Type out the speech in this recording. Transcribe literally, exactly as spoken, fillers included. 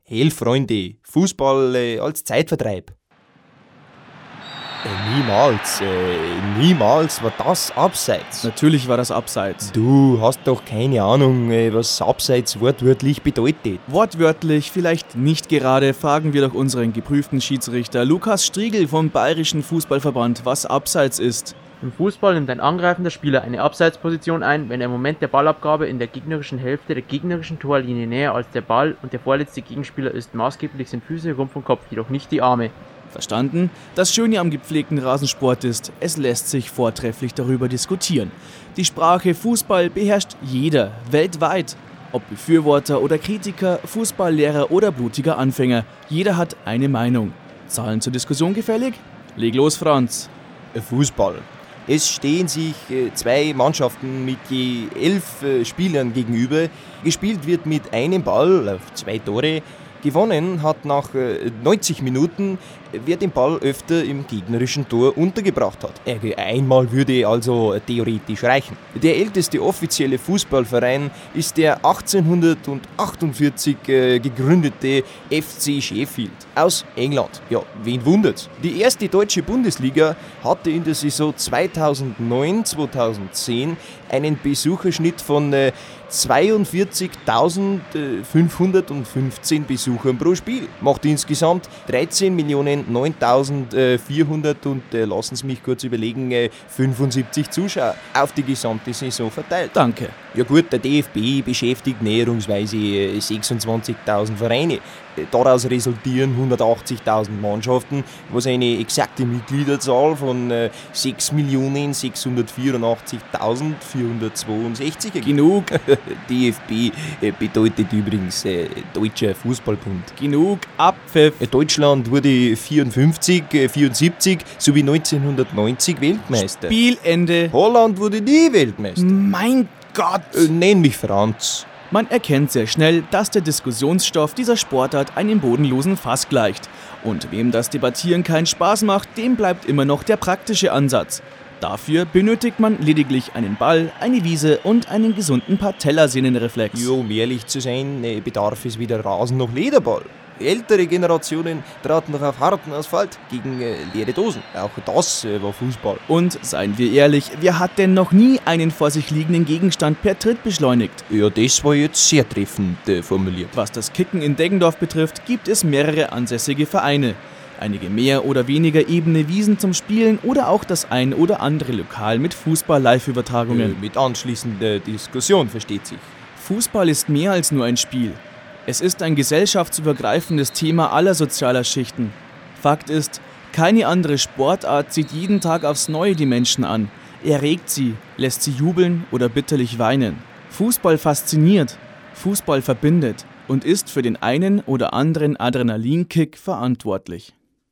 Hey Freunde, Fußball äh, als Zeitvertreib. Äh, niemals, äh, niemals war das Abseits. Natürlich war das Abseits. Du hast doch keine Ahnung, äh, was Abseits wortwörtlich bedeutet. Wortwörtlich vielleicht nicht gerade, fragen wir doch unseren geprüften Schiedsrichter Lukas Striegel vom Bayerischen Fußballverband, was Abseits ist. Im Fußball nimmt ein angreifender Spieler eine Abseitsposition ein, wenn er im Moment der Ballabgabe in der gegnerischen Hälfte der gegnerischen Torlinie näher als der Ball und der vorletzte Gegenspieler ist. Maßgeblich sind Füße, Rumpf und Kopf, jedoch nicht die Arme. Verstanden? Das Schöne am gepflegten Rasensport ist, es lässt sich vortrefflich darüber diskutieren. Die Sprache Fußball beherrscht jeder, weltweit. Ob Befürworter oder Kritiker, Fußballlehrer oder blutiger Anfänger, jeder hat eine Meinung. Zahlen zur Diskussion gefällig? Leg los, Franz. Fußball. Es stehen sich äh, zwei Mannschaften mit je elf äh, Spielern gegenüber. Gespielt wird mit einem Ball auf zwei Tore. Gewonnen hat nach äh, neunzig Minuten, wer den Ball öfter im gegnerischen Tor untergebracht hat. Äh, einmal würde also theoretisch reichen. Der älteste offizielle Fußballverein ist der achtzehnhundertachtundvierzig äh, gegründete F C Sheffield aus England. Ja, wen wundert's? Die erste deutsche Bundesliga hatte in der Saison zweitausendneun zweitausendzehn einen Besucherschnitt von äh, zweiundvierzigtausendfünfhundertfünfzehn Besuchern pro Spiel. Macht insgesamt dreizehn Millionen neuntausendvierhundert und äh, lassen Sie mich kurz überlegen, äh, fünfundsiebzig Zuschauer auf die gesamte Saison verteilt. Danke. Ja gut, der D F B beschäftigt näherungsweise äh, sechsundzwanzigtausend Vereine. Äh, daraus resultieren hundertachtzigtausend Mannschaften, was eine exakte Mitgliederzahl von äh, sechs Millionen sechshundertvierundachtzigtausendvierhundertzweiundsechzig ergibt. Genug. D F B äh, bedeutet übrigens äh, Deutscher Fußballbund. Genug Abpfiff. Äh, Deutschland wurde vierundfünfzig, äh, vierundsiebzig sowie neunzehnhundertneunzig Weltmeister. Spielende. Holland wurde nie Weltmeister. Mein Gott. Äh, nenn mich Franz. Man erkennt sehr schnell, dass der Diskussionsstoff dieser Sportart einem bodenlosen Fass gleicht. Und wem das Debattieren keinen Spaß macht, dem bleibt immer noch der praktische Ansatz. Dafür benötigt man lediglich einen Ball, eine Wiese und einen gesunden Patellasehnenreflex. Jo, um ehrlich zu sein, äh, bedarf es weder Rasen noch Lederball. Ältere Generationen traten noch auf harten Asphalt gegen äh, leere Dosen. Auch das äh, war Fußball. Und seien wir ehrlich, wer hat denn noch nie einen vor sich liegenden Gegenstand per Tritt beschleunigt? Ja, das war jetzt sehr treffend äh, formuliert. Was das Kicken in Deggendorf betrifft, gibt es mehrere ansässige Vereine. Einige mehr oder weniger ebene Wiesen zum Spielen oder auch das ein oder andere Lokal mit Fußball-Live-Übertragungen. Äh, mit anschließender Diskussion, versteht sich. Fußball ist mehr als nur ein Spiel. Es ist ein gesellschaftsübergreifendes Thema aller sozialer Schichten. Fakt ist, keine andere Sportart zieht jeden Tag aufs Neue die Menschen an. Er regt sie, lässt sie jubeln oder bitterlich weinen. Fußball fasziniert, Fußball verbindet und ist für den einen oder anderen Adrenalinkick verantwortlich.